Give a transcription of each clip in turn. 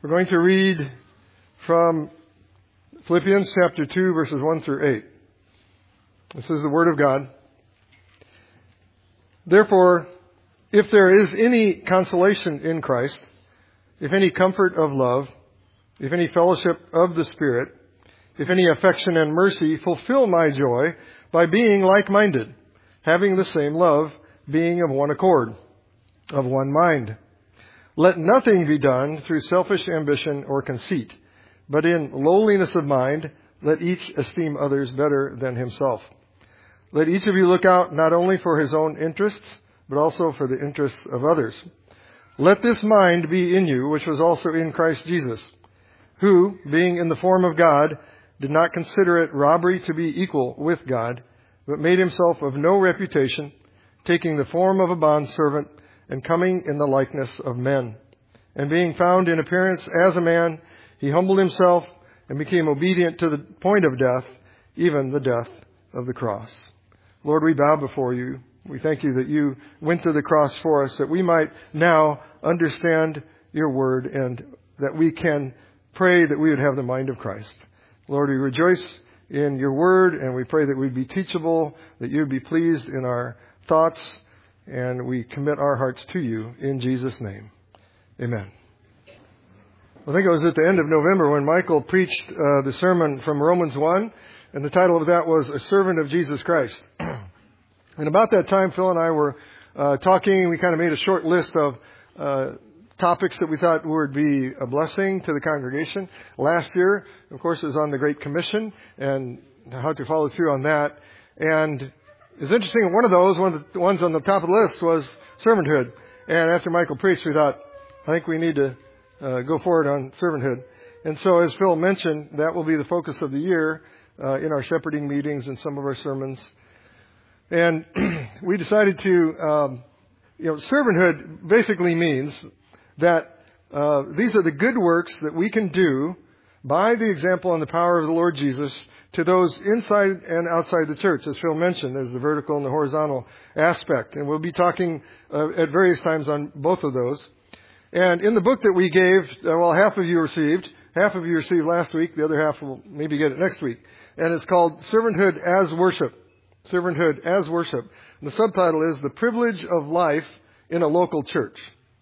We're going to read from Philippians chapter 2, verses 1 through 8. This is the Word of God. Therefore, if there is any consolation in Christ, if any comfort of love, if any fellowship of the Spirit, if any affection and mercy, fulfill my joy by being like-minded, having the same love, being of one accord, of one mind. Let nothing be done through selfish ambition or conceit, but in lowliness of mind, let each esteem others better than himself. Let each of you look out not only for his own interests, but also for the interests of others. Let this mind be in you, which was also in Christ Jesus, who, being in the form of God, did not consider it robbery to be equal with God, but made himself of no reputation, taking the form of a bondservant, and coming in the likeness of men. And being found in appearance as a man, he humbled himself and became obedient to the point of death, even the death of the cross. Lord, we bow before you. We thank you that you went to the cross for us, that we might now understand your word and that we can pray that we would have the mind of Christ. Lord, we rejoice in your word and we pray that we'd be teachable, that you'd be pleased in our thoughts, and we commit our hearts to you in Jesus' name. Amen. I think it was at the end of November when Michael preached the sermon from Romans 1, and the title of that was A Servant of Jesus Christ. And about that time, Phil and I were talking. We kind of made a short list of topics that we thought would be a blessing to the congregation. Last year, of course, was on the Great Commission and how to follow through on that. And it's interesting, one of the ones on the top of the list was servanthood. And after Michael preached, we thought, I think we need to go forward on servanthood. And so, as Phil mentioned, that will be the focus of the year in our shepherding meetings and some of our sermons. And we decided to, servanthood basically means that these are the good works that we can do by the example and the power of the Lord Jesus to those inside and outside the church. As Phil mentioned, there's the vertical and the horizontal aspect. And we'll be talking at various times on both of those. And in the book that we gave, half of you received last week. The other half will maybe get it next week. And it's called Servanthood as Worship. Servanthood as Worship. And the subtitle is The Privilege of Life in a Local Church.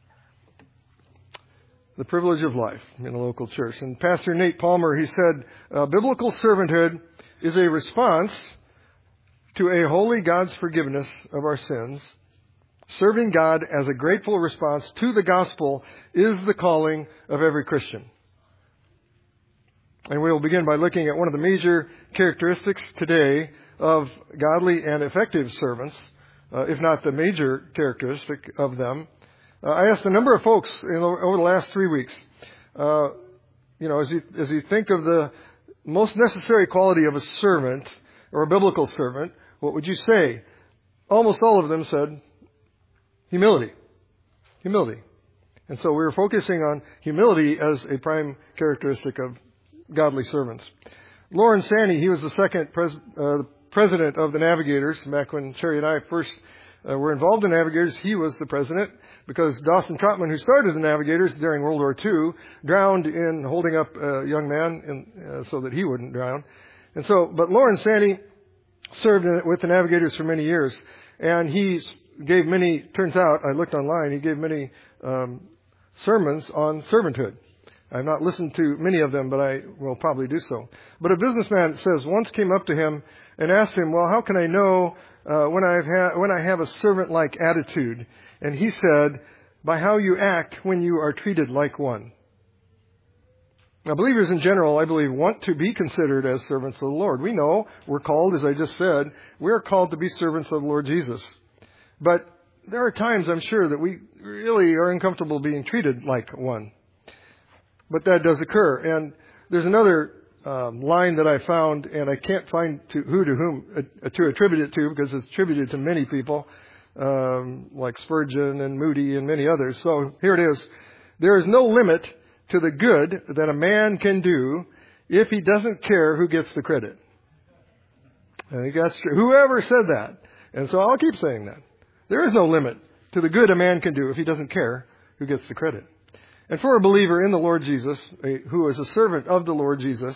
The privilege of life in a local church. And Pastor Nate Palmer, he said, biblical servanthood is a response to a holy God's forgiveness of our sins. Serving God as a grateful response to the gospel is the calling of every Christian. And we'll begin by looking at one of the major characteristics today of godly and effective servants, if not the major characteristic of them. I asked a number of folks over the last 3 weeks, as you think of the most necessary quality of a servant or a biblical servant, what would you say? Almost all of them said humility. Humility. And so we were focusing on humility as a prime characteristic of godly servants. Lawrence Sanney, he was the second president of the Navigators back when Terry and I first were involved in Navigators. He was the president because Dawson Trotman, who started the Navigators during World War II, drowned in holding up a young man so that he wouldn't drown. And so, but Lawrence Sanney served with the Navigators for many years, and he gave many, turns out, I looked online, he gave many sermons on servanthood. I've not listened to many of them, but I will probably do so. But a businessman, it says, once came up to him and asked him, well, how can I know when I have a servant-like attitude? And he said, by how you act when you are treated like one. Now, believers in general, I believe, want to be considered as servants of the Lord. We know we're called, as I just said, we're called to be servants of the Lord Jesus. But there are times, I'm sure, that we really are uncomfortable being treated like one. But that does occur. And there's another line that I found, and I can't find to whom to attribute it to, because it's attributed to many people, like Spurgeon and Moody and many others. So here it is. There is no limit to the good that a man can do if he doesn't care who gets the credit. I think that's true. Whoever said that. And so I'll keep saying that. There is no limit to the good a man can do if he doesn't care who gets the credit. And for a believer in the Lord Jesus, who is a servant of the Lord Jesus,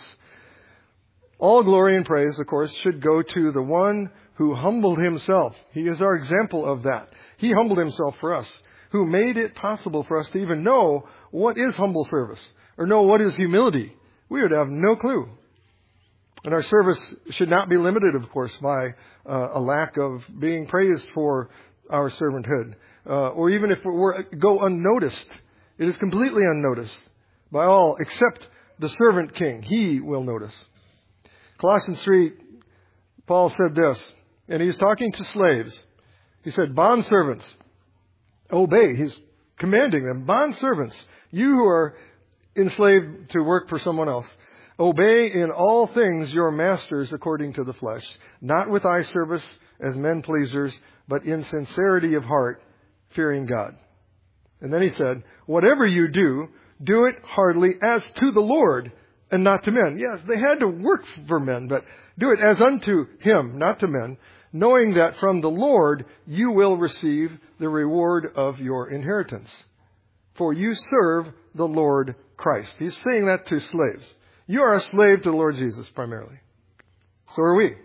all glory and praise, of course, should go to the one who humbled himself. He is our example of that. He humbled himself for us, who made it possible for us to even know what is humble service, or know what is humility. We would have no clue. And our service should not be limited, of course, by a lack of being praised for our servanthood. Or even if we go unnoticed. It is completely unnoticed by all except the servant king. He will notice. Colossians 3, Paul said this, and he's talking to slaves. He said, bondservants, obey. He's commanding them. Bondservants, you who are enslaved to work for someone else, obey in all things your masters according to the flesh, not with eye service as men pleasers, but in sincerity of heart, fearing God. And then he said, whatever you do, do it heartily as to the Lord and not to men. Yes, they had to work for men, but do it as unto him, not to men, knowing that from the Lord you will receive the reward of your inheritance. For you serve the Lord Christ. He's saying that to slaves. You are a slave to the Lord Jesus primarily. So are we.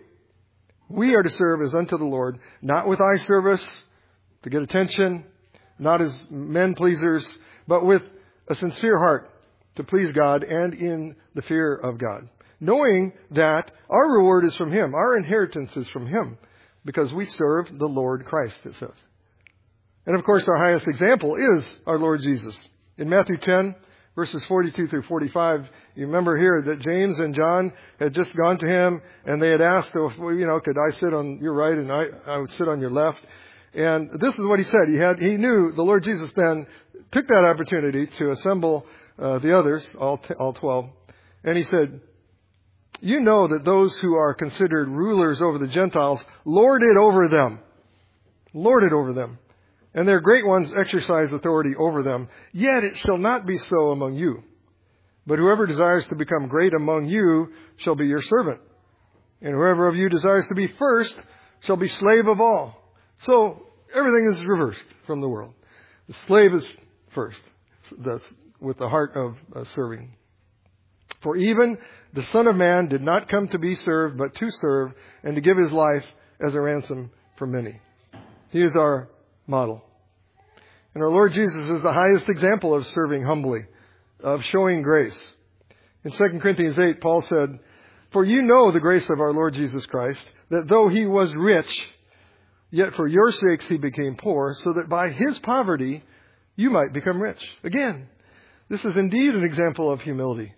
We are to serve as unto the Lord, not with eye service, to get attention, not as men pleasers, but with a sincere heart to please God and in the fear of God. Knowing that our reward is from him, our inheritance is from him, because we serve the Lord Christ, it says. And of course, our highest example is our Lord Jesus. In Matthew 10, verses 42 through 45, you remember here that James and John had just gone to him and they had asked, could I sit on your right and I would sit on your left? And this is what he said. He knew the Lord Jesus then took that opportunity to assemble the others, all 12. And he said, you know that those who are considered rulers over the Gentiles lord it over them. Lord it over them. And their great ones exercise authority over them. Yet it shall not be so among you. But whoever desires to become great among you shall be your servant. And whoever of you desires to be first shall be slave of all. So everything is reversed from the world. The slave is first. That's with the heart of serving. For even the Son of Man did not come to be served, but to serve and to give his life as a ransom for many. He is our model. And our Lord Jesus is the highest example of serving humbly, of showing grace. In 2 Corinthians 8, Paul said, for you know the grace of our Lord Jesus Christ, that though he was rich, yet for your sakes he became poor, so that by his poverty you might become rich. Again, this is indeed an example of humility.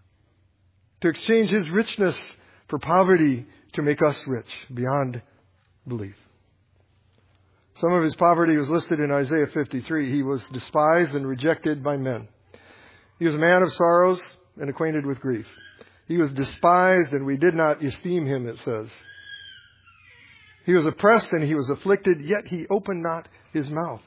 To exchange his richness for poverty to make us rich beyond belief. Some of his poverty was listed in Isaiah 53. He was despised and rejected by men. He was a man of sorrows and acquainted with grief. He was despised and we did not esteem him, it says. He was oppressed and he was afflicted, yet he opened not his mouth.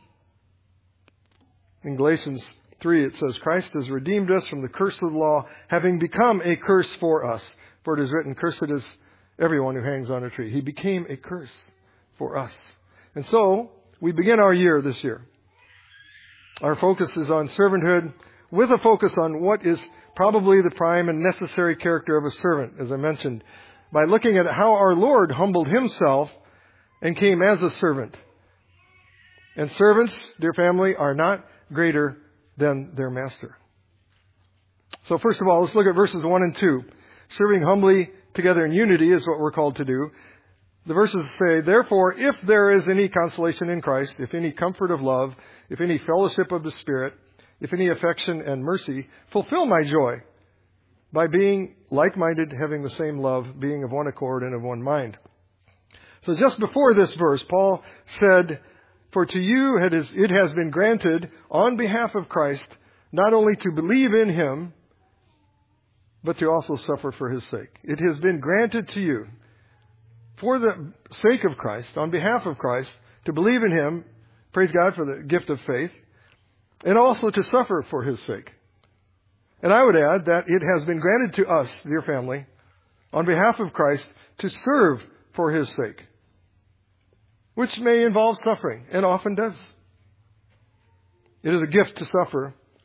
In Galatians 3, it says, Christ has redeemed us from the curse of the law, having become a curse for us. For it is written, cursed is everyone who hangs on a tree. He became a curse for us. And so, we begin our year this year. Our focus is on servanthood, with a focus on what is probably the prime and necessary character of a servant, as I mentioned, by looking at how our Lord humbled himself and came as a servant. And servants, dear family, are not greater than their master. So first of all, let's look at verses 1 and 2. Serving humbly together in unity is what we're called to do. The verses say, therefore, if there is any consolation in Christ, if any comfort of love, if any fellowship of the Spirit, if any affection and mercy, fulfill my joy by being like-minded, having the same love, being of one accord and of one mind. So just before this verse, Paul said, for to you it has been granted on behalf of Christ, not only to believe in him, but to also suffer for his sake. It has been granted to you, for the sake of Christ, on behalf of Christ, to believe in him, praise God for the gift of faith, and also to suffer for his sake. And I would add that it has been granted to us, dear family, on behalf of Christ, to serve for his sake, which may involve suffering, and often does. It is a gift to suffer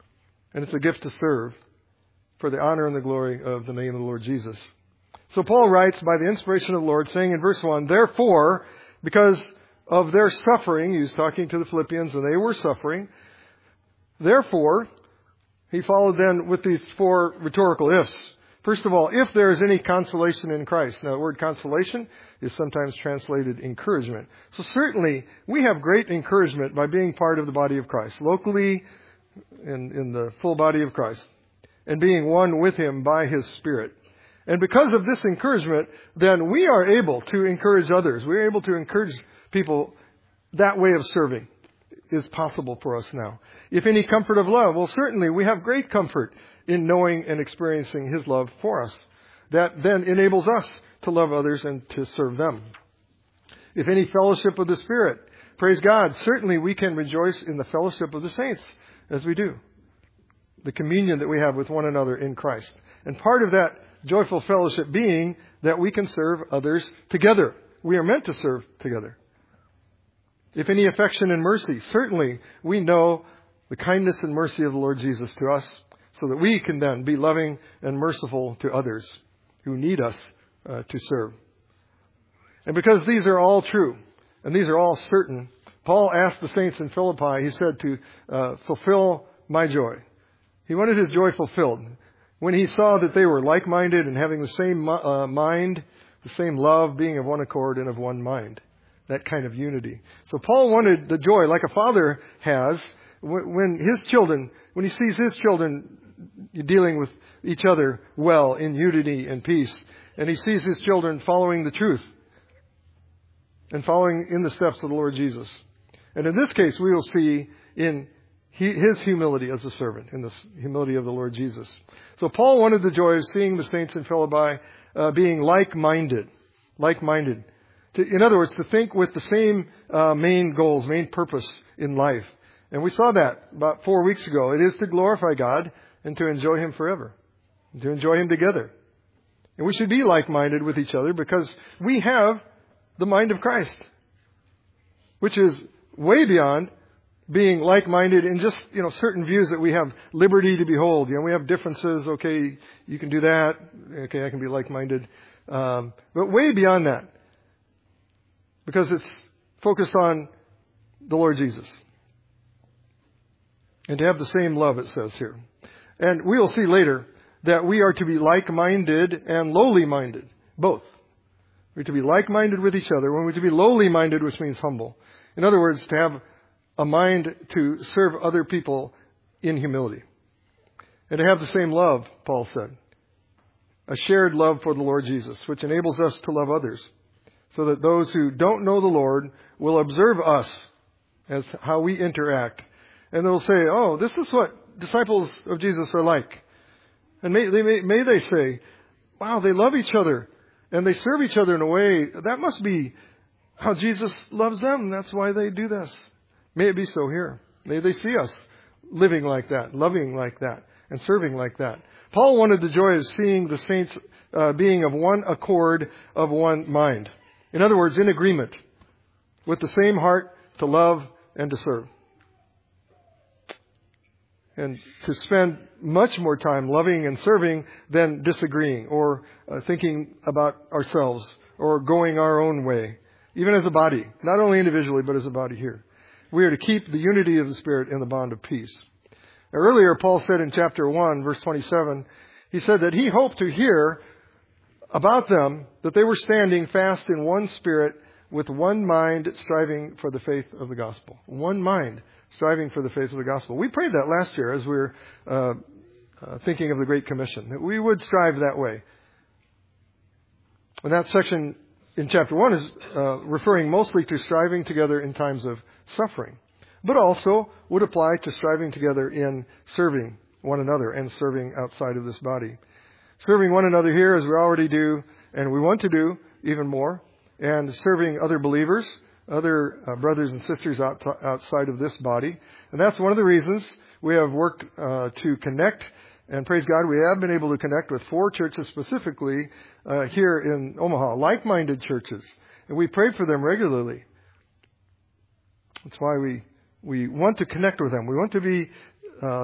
And it's a gift to serve for the honor and the glory of the name of the Lord Jesus. So Paul writes by the inspiration of the Lord, saying in verse 1, therefore, because of their suffering, he was talking to the Philippians and they were suffering, therefore, he followed then with these 4 rhetorical ifs. First of all, if there is any consolation in Christ. Now, the word consolation is sometimes translated encouragement. So certainly, we have great encouragement by being part of the body of Christ, locally in the full body of Christ, and being one with Him by His Spirit. And because of this encouragement, then we are able to encourage others. We're able to encourage people. That way of serving is possible for us now. If any comfort of love, well, certainly we have great comfort in knowing and experiencing His love for us. That then enables us to love others and to serve them. If any fellowship of the Spirit, praise God, certainly we can rejoice in the fellowship of the saints as we do. The communion that we have with one another in Christ. And part of that joyful fellowship being that we can serve others together. We are meant to serve together. If any affection and mercy, certainly we know the kindness and mercy of the Lord Jesus to us, so that we can then be loving and merciful to others who need us to serve. And because these are all true, and these are all certain, Paul asked the saints in Philippi, he said, to fulfill my joy. He wanted his joy fulfilled. When he saw that they were like-minded and having the same mind, the same love, being of one accord and of one mind. That kind of unity. So Paul wanted the joy like a father has when he sees his children dealing with each other well in unity and peace. And he sees his children following the truth and following in the steps of the Lord Jesus. And in this case, we will see in his humility as a servant, in the humility of the Lord Jesus. So Paul wanted the joy of seeing the saints in Philippi being like-minded. Like-minded. In other words, to think with the same main goals, main purpose in life. And we saw that about 4 weeks ago. It is to glorify God and to enjoy Him forever. And to enjoy Him together. And we should be like-minded with each other because we have the mind of Christ. Which is way beyond being like-minded in just, certain views that we have liberty to behold. We have differences. Okay, you can do that. Okay, I can be like-minded. But way beyond that. Because it's focused on the Lord Jesus. And to have the same love, it says here. And we will see later that we are to be like-minded and lowly-minded. Both. We're to be like-minded with each other. We're to be lowly-minded, which means humble. In other words, to have a mind to serve other people in humility. And to have the same love, Paul said. A shared love for the Lord Jesus, which enables us to love others. So that those who don't know the Lord will observe us as how we interact. And they'll say, oh, this is what disciples of Jesus are like. And may they say, wow, they love each other. And they serve each other in a way, that must be how Jesus loves them. That's why they do this. May it be so here. May they see us living like that, loving like that, and serving like that. Paul wanted the joy of seeing the saints being of one accord, of one mind. In other words, in agreement, with the same heart to love and to serve. And to spend much more time loving and serving than disagreeing or thinking about ourselves or going our own way. Even as a body, not only individually, but as a body here. We are to keep the unity of the Spirit in the bond of peace. Now, earlier, Paul said in chapter 1, verse 27, he said that he hoped to hear about them that they were standing fast in one spirit with one mind striving for the faith of the gospel. One mind striving for the faith of the gospel. We prayed that last year as we were thinking of the Great Commission, that we would strive that way. And that section in chapter 1 is referring mostly to striving together in times of suffering, but also would apply to striving together in serving one another and serving outside of this body. Serving one another here as we already do, and we want to do even more, and serving other believers, other brothers and sisters outside of this body. And that's one of the reasons we have worked to connect, and praise God, we have been able to connect with 4 churches specifically here in Omaha, like-minded churches. And we pray for them regularly. That's why we want to connect with them. We want to be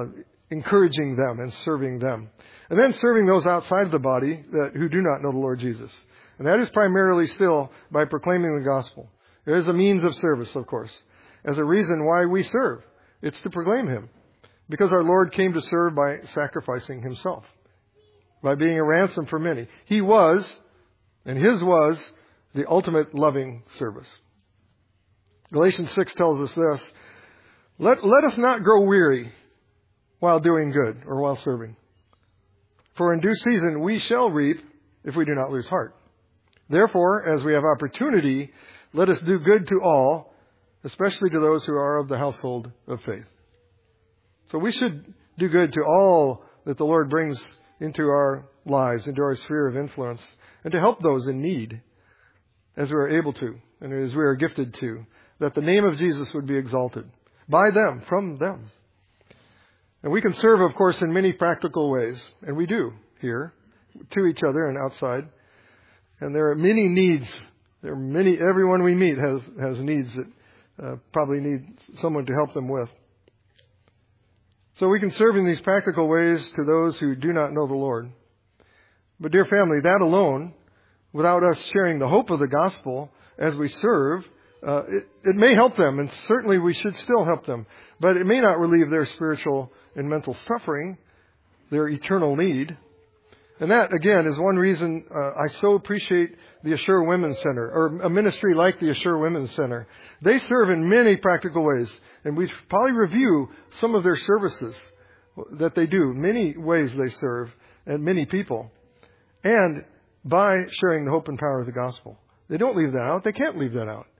encouraging them and serving them. And then serving those outside the body who do not know the Lord Jesus. And that is primarily still by proclaiming the gospel. It is a means of service, of course, as a reason why we serve. It's to proclaim Him. Because our Lord came to serve by sacrificing Himself, by being a ransom for many. He was, and His was, the ultimate loving service. Galatians 6 tells us this: Let us not grow weary while doing good or while serving. For in due season we shall reap if we do not lose heart. Therefore, as we have opportunity, let us do good to all, especially to those who are of the household of faith. So we should do good to all that the Lord brings into our lives, into our sphere of influence, and to help those in need as we are able to and as we are gifted to, that the name of Jesus would be exalted by them, from them. And we can serve, of course, in many practical ways, and we do here, to each other and outside. And there are many needs. Everyone we meet has needs that probably need someone to help them with. So we can serve in these practical ways to those who do not know the Lord. But dear family, that alone, without us sharing the hope of the gospel as we serve, it may help them, and certainly we should still help them. But it may not relieve their spiritual and mental suffering, their eternal need. And that, again, is one reason I so appreciate the Assure Women's Center, or a ministry like the Assure Women's Center. They serve in many practical ways, and we probably review some of their services that they do, many ways they serve, and many people, and by sharing the hope and power of the gospel. They don't leave that out. They can't leave that out.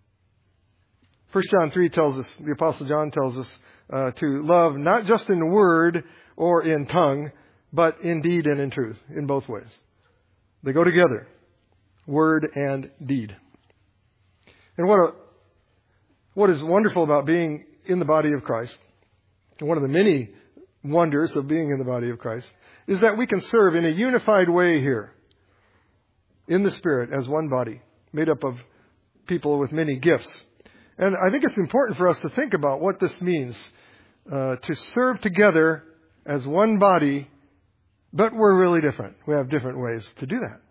1 John 3 tells us, the Apostle John tells us, to love not just in word or in tongue, but in deed and in truth, in both ways. They go together, word and deed. And what is wonderful about being in the body of Christ, and one of the many wonders of being in the body of Christ, is that we can serve in a unified way here, in the Spirit, as one body, made up of people with many gifts. And I think it's important for us to think about what this means, to serve together as one body, but we're really different. We have different ways to do that.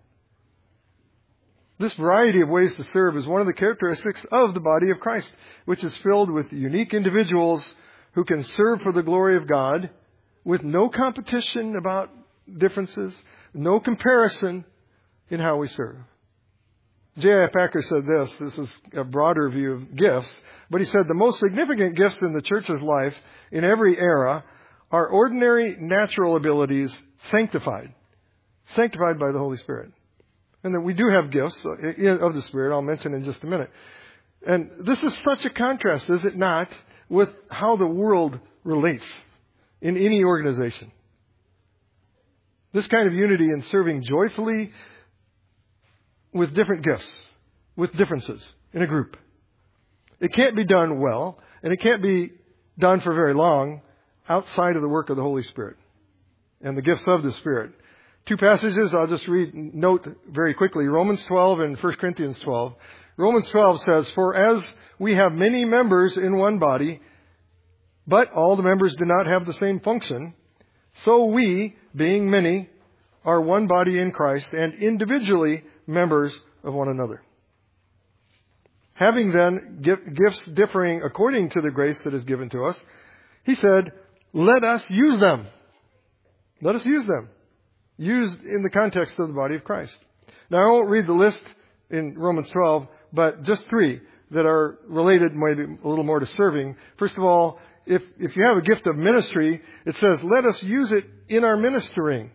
This variety of ways to serve is one of the characteristics of the body of Christ, which is filled with unique individuals who can serve for the glory of God with no competition about differences, no comparison in how we serve. J.I. Packer said this is a broader view of gifts, but he said the most significant gifts in the church's life in every era are ordinary natural abilities sanctified by the Holy Spirit. And that we do have gifts of the Spirit, I'll mention in just a minute. And this is such a contrast, is it not, with how the world relates in any organization. This kind of unity in serving joyfully with different gifts, with differences in a group. It can't be done well, and it can't be done for very long outside of the work of the Holy Spirit and the gifts of the Spirit. Two passages I'll just note very quickly. Romans 12 and 1 Corinthians 12. Romans 12 says, "For as we have many members in one body, but all the members do not have the same function, so we, being many, are one body in Christ and individually members of one another. Having then gifts differing according to the grace that is given to us," he said, "let us use them." Let us use them. Used in the context of the body of Christ. Now, I won't read the list in Romans 12, but just three that are related maybe a little more to serving. First of all, if you have a gift of ministry, it says, let us use it in our ministering.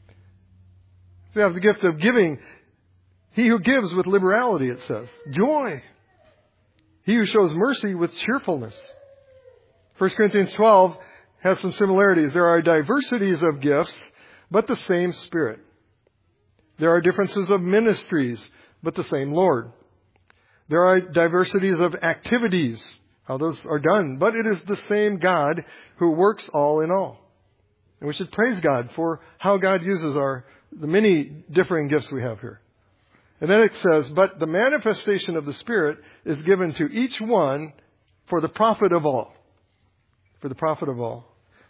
If you have the gift of giving, he who gives with liberality, it says. Joy. He who shows mercy with cheerfulness. 1 Corinthians 12 has some similarities. There are diversities of gifts, but the same Spirit. There are differences of ministries, but the same Lord. There are diversities of activities, how those are done, but it is the same God who works all in all. And we should praise God for how God uses the many differing gifts we have here. And then it says, but the manifestation of the Spirit is given to each one for the profit of all. For the profit of all.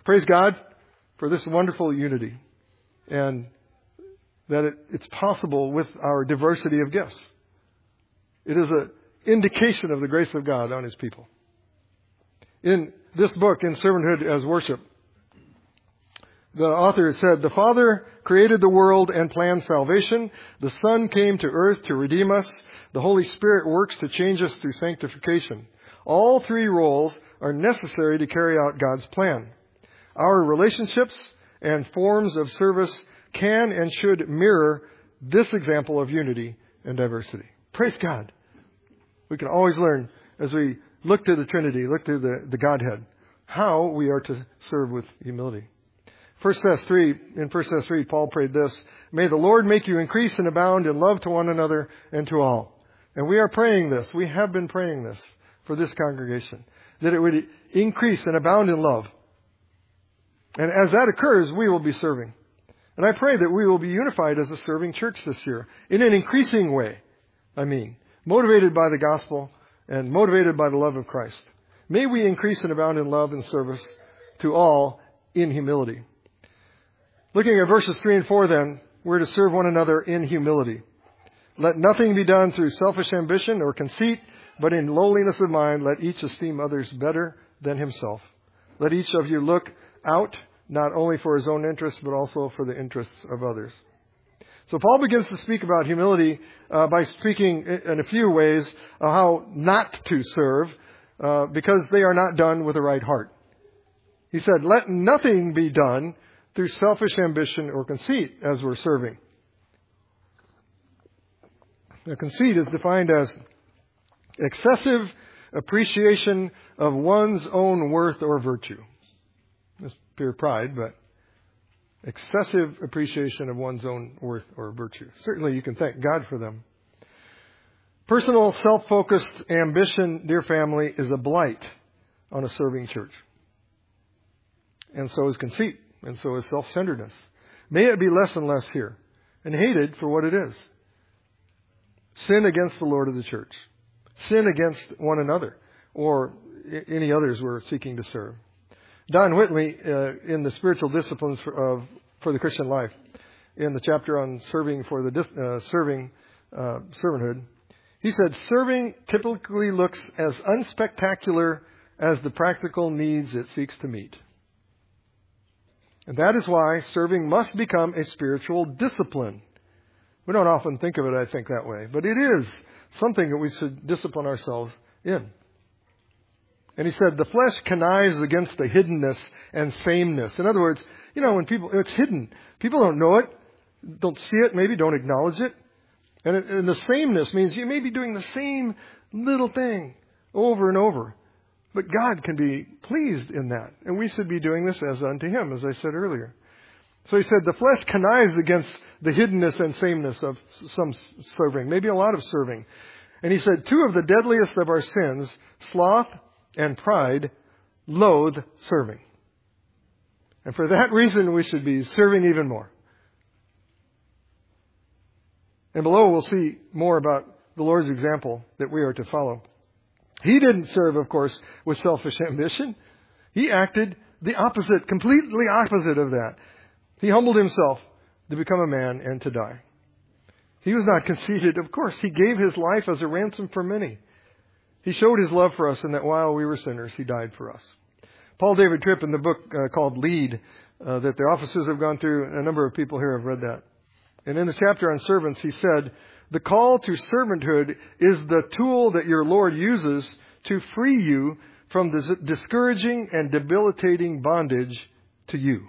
Praise God for this wonderful unity, and that it's possible with our diversity of gifts. It is an indication of the grace of God on His people. In this book, In Servanthood as Worship, the author said, the Father created the world and planned salvation. The Son came to earth to redeem us. The Holy Spirit works to change us through sanctification. All three roles are necessary to carry out God's plan. Our relationships and forms of service can and should mirror this example of unity and diversity. Praise God. We can always learn as we look to the Trinity, look to the Godhead, how we are to serve with humility. In 1 Thess 3, Paul prayed this, may the Lord make you increase and abound in love to one another and to all. And we are praying this. We have been praying this for this congregation, that it would increase and abound in love. And as that occurs, we will be serving. And I pray that we will be unified as a serving church this year in an increasing way. Motivated by the gospel and motivated by the love of Christ. May we increase and abound in love and service to all in humility. Looking at verses 3 and 4 then, we're to serve one another in humility. Let nothing be done through selfish ambition or conceit, but in lowliness of mind, let each esteem others better than himself. Let each of you look out not only for his own interests, but also for the interests of others. So Paul begins to speak about humility by speaking in a few ways of how not to serve because they are not done with the right heart. He said, let nothing be done through selfish ambition or conceit as we're serving. Now, conceit is defined as excessive appreciation of one's own worth or virtue. It's pure pride, but excessive appreciation of one's own worth or virtue. Certainly you can thank God for them. Personal, self-focused ambition, dear family, is a blight on a serving church. And so is conceit, and so is self-centeredness. May it be less and less here, and hated for what it is. Sin against the Lord of the church. Sin against one another, or any others we're seeking to serve. Don Whitley, in the Spiritual Disciplines for the Christian Life, in the chapter on serving for the servanthood, he said, serving typically looks as unspectacular as the practical needs it seeks to meet. And that is why serving must become a spiritual discipline. We don't often think of it, I think, that way, but it is something that we should discipline ourselves in. And he said, the flesh connives against the hiddenness and sameness. In other words, when it's hidden. People don't know it, don't see it, maybe don't acknowledge it. And the sameness means you may be doing the same little thing over and over. But God can be pleased in that. And we should be doing this as unto Him, as I said earlier. So he said, the flesh connives against the hiddenness and sameness of some serving, maybe a lot of serving. And he said, two of the deadliest of our sins, sloth and pride, loathe serving. And for that reason, we should be serving even more. And below, we'll see more about the Lord's example that we are to follow. He didn't serve, of course, with selfish ambition. He acted the opposite, completely opposite of that. He humbled himself to become a man and to die. He was not conceited, of course. He gave His life as a ransom for many. He showed His love for us in that while we were sinners, He died for us. Paul David Tripp, in the book called Lead, that the offices have gone through, a number of people here have read that. And in the chapter on servants, he said, the call to servanthood is the tool that your Lord uses to free you from this discouraging and debilitating bondage to you.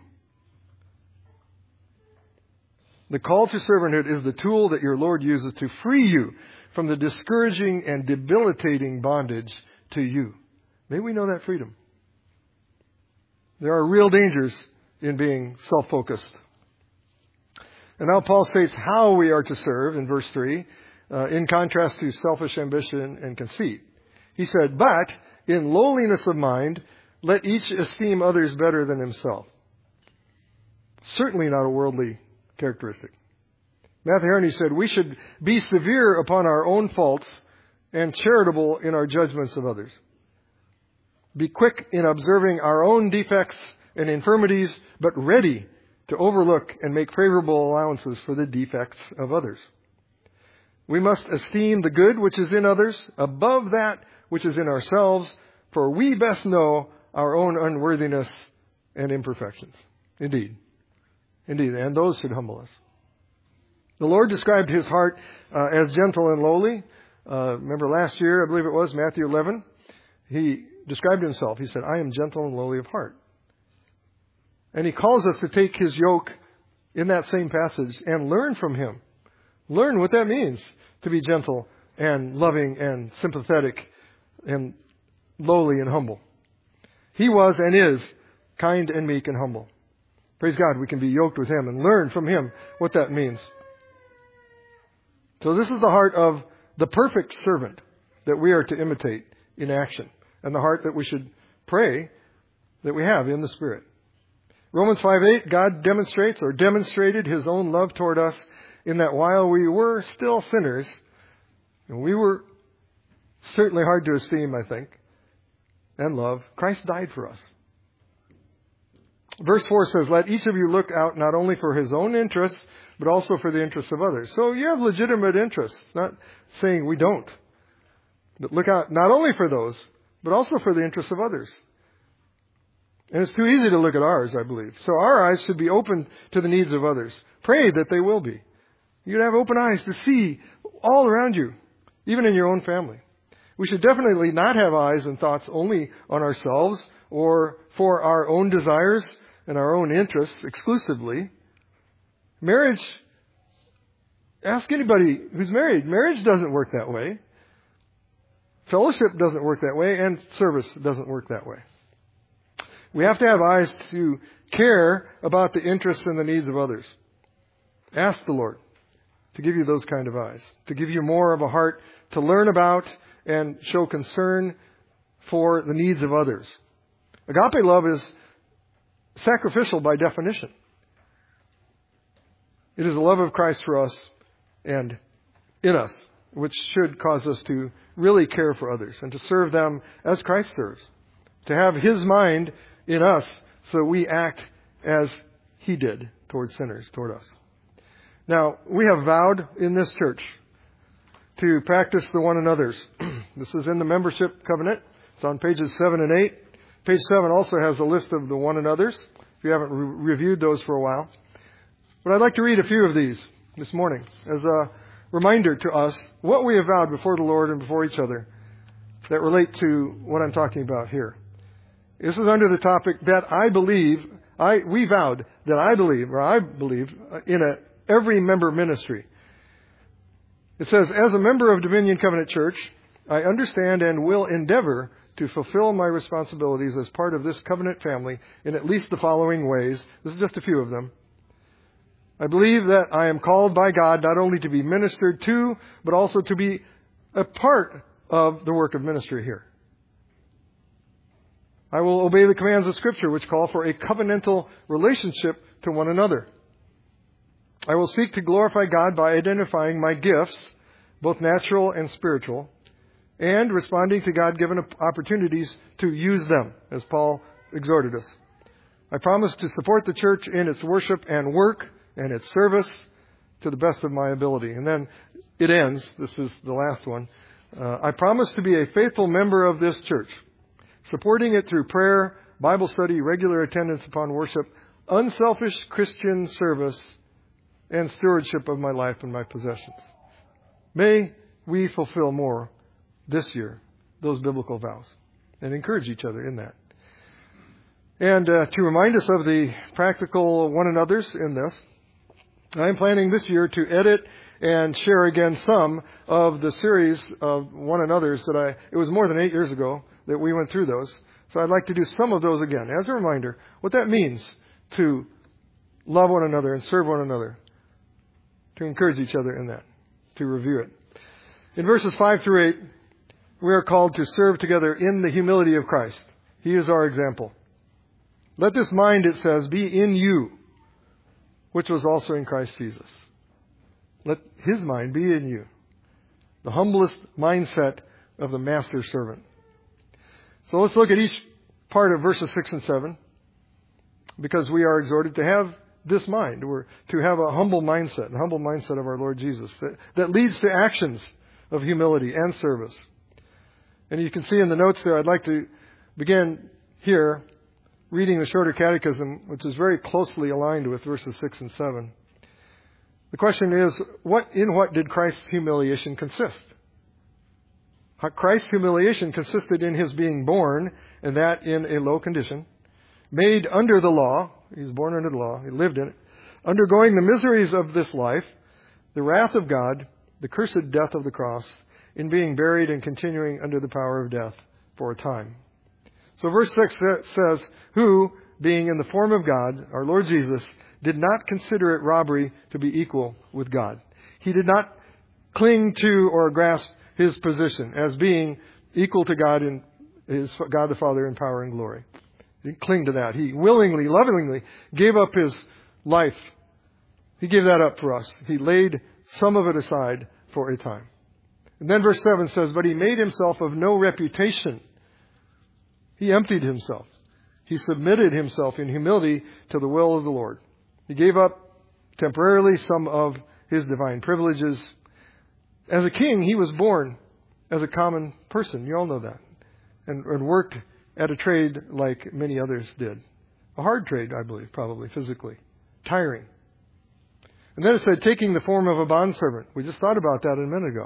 The call to servanthood is the tool that your Lord uses to free you from the discouraging and debilitating bondage to you. May we know that freedom. There are real dangers in being self-focused. And now Paul states how we are to serve in verse 3, in contrast to selfish ambition and conceit. He said, but in lowliness of mind, let each esteem others better than himself. Certainly not a worldly characteristic. Matthew Harney said, we should be severe upon our own faults and charitable in our judgments of others. Be quick in observing our own defects and infirmities, but ready to overlook and make favorable allowances for the defects of others. We must esteem the good which is in others above that which is in ourselves, for we best know our own unworthiness and imperfections. Indeed, and those should humble us. The Lord described His heart as gentle and lowly. Remember last year, I believe it was, Matthew 11, He described Himself. He said, I am gentle and lowly of heart. And He calls us to take His yoke in that same passage and learn from Him. Learn what that means to be gentle and loving and sympathetic and lowly and humble. He was and is kind and meek and humble. Praise God, we can be yoked with Him and learn from Him what that means. So this is the heart of the perfect servant that we are to imitate in action, and the heart that we should pray that we have in the Spirit. Romans 5:8, God demonstrated His own love toward us in that while we were still sinners, and we were certainly hard to esteem, I think, and love, Christ died for us. Verse 4 says, let each of you look out not only for his own interests, but also for the interests of others. So you have legitimate interests, not saying we don't. But look out not only for those, but also for the interests of others. And it's too easy to look at ours, I believe. So our eyes should be open to the needs of others. Pray that they will be. You have open eyes to see all around you, even in your own family. We should definitely not have eyes and thoughts only on ourselves or for our own desires and our own interests exclusively. Marriage, ask anybody who's married. Marriage doesn't work that way. Fellowship doesn't work that way, and service doesn't work that way. We have to have eyes to care about the interests and the needs of others. Ask the Lord to give you those kind of eyes, to give you more of a heart to learn about and show concern for the needs of others. Agape love is sacrificial by definition. It is the love of Christ for us and in us, which should cause us to really care for others and to serve them as Christ serves. To have His mind in us so that we act as He did toward sinners, toward us. Now, we have vowed in this church to practice the one another's. This is in the membership covenant. It's on pages 7 and 8. Page 7 also has a list of the one another's, if you haven't reviewed those for a while. But I'd like to read a few of these this morning as a reminder to us what we have vowed before the Lord and before each other that relate to what I'm talking about here. This is under the topic that I believe in every member ministry. It says, as a member of Dominion Covenant Church, I understand and will endeavor to fulfill my responsibilities as part of this covenant family in at least the following ways. This is just a few of them. I believe that I am called by God not only to be ministered to, but also to be a part of the work of ministry here. I will obey the commands of Scripture, which call for a covenantal relationship to one another. I will seek to glorify God by identifying my gifts, both natural and spiritual, and responding to God-given opportunities to use them, as Paul exhorted us. I promise to support the church in its worship and work and its service to the best of my ability. And then it ends, this is the last one, I promise to be a faithful member of this church, supporting it through prayer, Bible study, regular attendance upon worship, unselfish Christian service, and stewardship of my life and my possessions. May we fulfill more this year those biblical vows and encourage each other in that. And to remind us of the practical one another's in this, I am planning this year to edit and share again some of the series of one another's it was more than 8 years ago that we went through those. So I'd like to do some of those again as a reminder what that means to love one another and serve one another, to encourage each other in that, to review it. In verses 5 through 8, we are called to serve together in the humility of Christ. He is our example. Let this mind, it says, be in you, which was also in Christ Jesus. Let His mind be in you. The humblest mindset of the master servant. So let's look at each part of verses 6 and 7. because we are exhorted to have this mind. We're to have a humble mindset, the humble mindset of our Lord Jesus, that leads to actions of humility and service. And you can see in the notes there, I'd like to begin here reading the Shorter Catechism, which is very closely aligned with verses 6 and 7. The question is, in what did Christ's humiliation consist? Christ's humiliation consisted in his being born, and that in a low condition, made under the law. He was born under the law. He lived in it. Undergoing the miseries of this life, the wrath of God, the cursed death of the cross, in being buried and continuing under the power of death for a time. So verse 6 says, who, being in the form of God, our Lord Jesus, did not consider it robbery to be equal with God. He did not cling to or grasp his position as being equal to God in his God the Father in power and glory. He didn't cling to that. He willingly, lovingly gave up his life. He gave that up for us. He laid some of it aside for a time. And then verse 7 says, but he made himself of no reputation. He emptied himself. He submitted himself in humility to the will of the Lord. He gave up temporarily some of his divine privileges. As a king, he was born as a common person. You all know that. And worked at a trade like many others did. A hard trade, I believe, probably, physically. Tiring. And then it said, taking the form of a bondservant. We just thought about that a minute ago.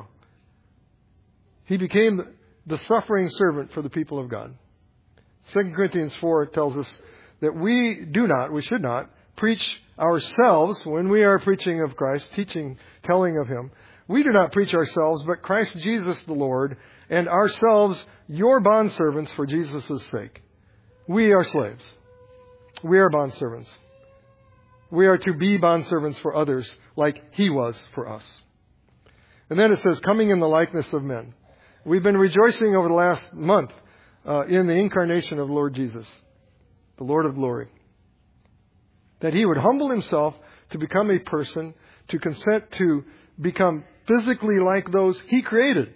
He became the suffering servant for the people of God. 2 Corinthians 4 tells us that we should not, preach ourselves when we are preaching of Christ, teaching, telling of Him. We do not preach ourselves, but Christ Jesus the Lord, and ourselves your bondservants for Jesus' sake. We are slaves. We are bondservants. We are to be bondservants for others like He was for us. And then it says, coming in the likeness of men. We've been rejoicing over the last month in the incarnation of Lord Jesus, the Lord of glory. That He would humble Himself to become a person, to consent to become physically like those He created.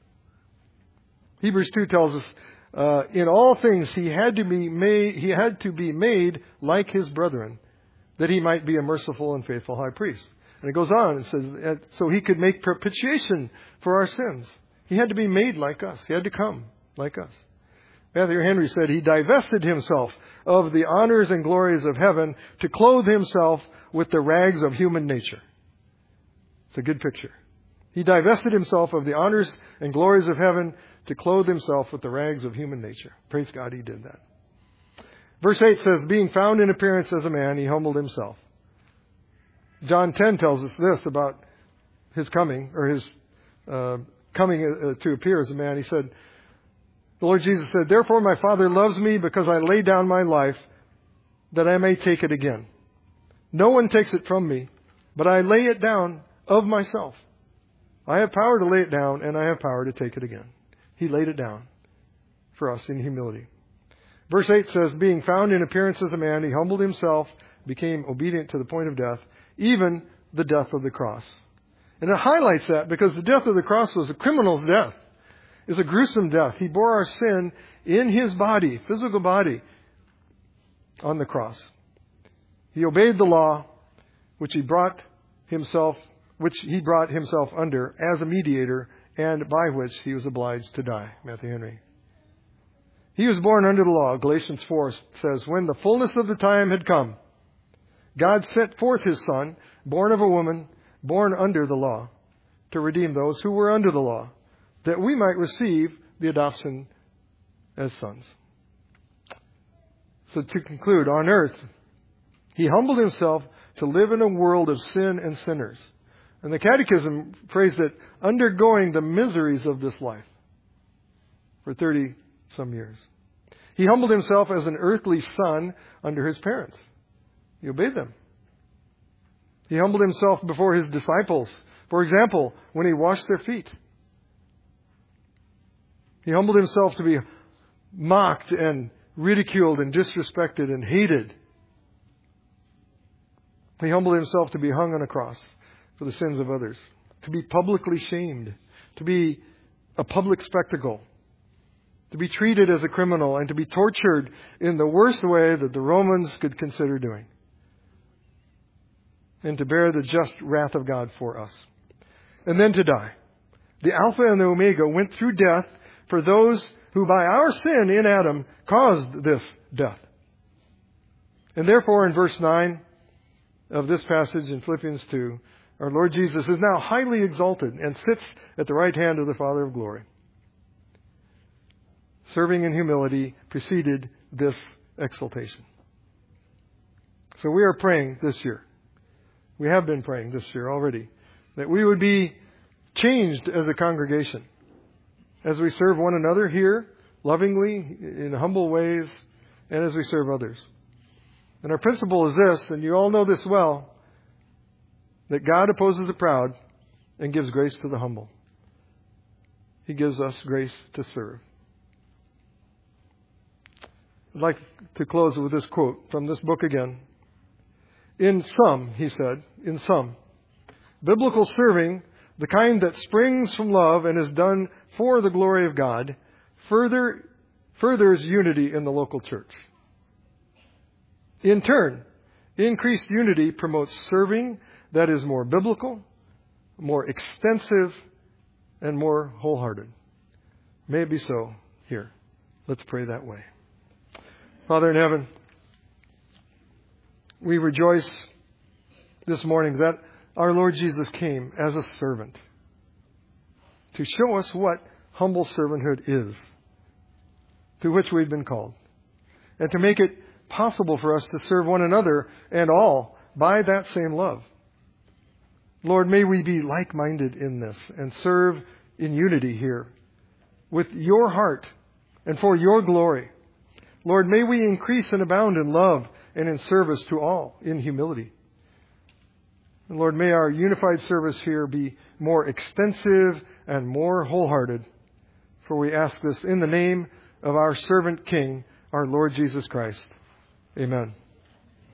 Hebrews 2 tells us, in all things He had to be made like His brethren, that He might be a merciful and faithful high priest. And it goes on and says, so He could make propitiation for our sins. He had to be made like us. He had to come like us. Matthew Henry said He divested Himself of the honors and glories of heaven to clothe Himself with the rags of human nature. It's a good picture. He divested Himself of the honors and glories of heaven to clothe Himself with the rags of human nature. Praise God, He did that. Verse 8 says, being found in appearance as a man, He humbled Himself. John 10 tells us this about His coming, or His coming to appear as a man. He said, the Lord Jesus said, therefore my Father loves me because I lay down my life that I may take it again. No one takes it from me, but I lay it down of myself. I have power to lay it down, and I have power to take it again. He laid it down for us in humility. Verse 8 says, being found in appearance as a man, He humbled Himself, became obedient to the point of death, even the death of the cross. And it highlights that because the death of the cross was a criminal's death. It was a gruesome death. He bore our sin in His body, physical body, on the cross. He obeyed the law, which He brought Himself under as a mediator, and by which He was obliged to die. Matthew Henry. He was born under the law. Galatians 4 says, when the fullness of the time had come, God sent forth His Son, born of a woman, born under the law, to redeem those who were under the law, that we might receive the adoption as sons. So to conclude, on earth, He humbled Himself to live in a world of sin and sinners. And the Catechism phrased it, undergoing the miseries of this life for 30 some years. He humbled Himself as an earthly son under His parents. He obeyed them. He humbled Himself before His disciples. For example, when He washed their feet. He humbled Himself to be mocked and ridiculed and disrespected and hated. He humbled Himself to be hung on a cross for the sins of others, to be publicly shamed, to be a public spectacle, to be treated as a criminal, and to be tortured in the worst way that the Romans could consider doing, and to bear the just wrath of God for us, and then to die. The Alpha and the Omega went through death for those who by our sin in Adam caused this death. And therefore, in verse 9 of this passage in Philippians 2, our Lord Jesus is now highly exalted and sits at the right hand of the Father of glory. Serving in humility preceded this exaltation. So we are praying this year. We have been praying this year already, that we would be changed as a congregation as we serve one another here, lovingly, in humble ways, and as we serve others. And our principle is this, and you all know this well, that God opposes the proud and gives grace to the humble. He gives us grace to serve. I'd like to close with this quote from this book again. In some, he said, in some, biblical serving, the kind that springs from love and is done for the glory of God, furthers unity in the local church. In turn, increased unity promotes serving that is more biblical, more extensive, and more wholehearted. May it be so here. Let's pray that way. Father in heaven, we rejoice this morning that our Lord Jesus came as a servant to show us what humble servanthood is, to which we've been called, and to make it possible for us to serve one another and all by that same love. Lord, may we be like-minded in this and serve in unity here with your heart and for your glory. Lord, may we increase and abound in love and in service to all in humility. And Lord, may our unified service here be more extensive and more wholehearted. For we ask this in the name of our servant King, our Lord Jesus Christ. Amen.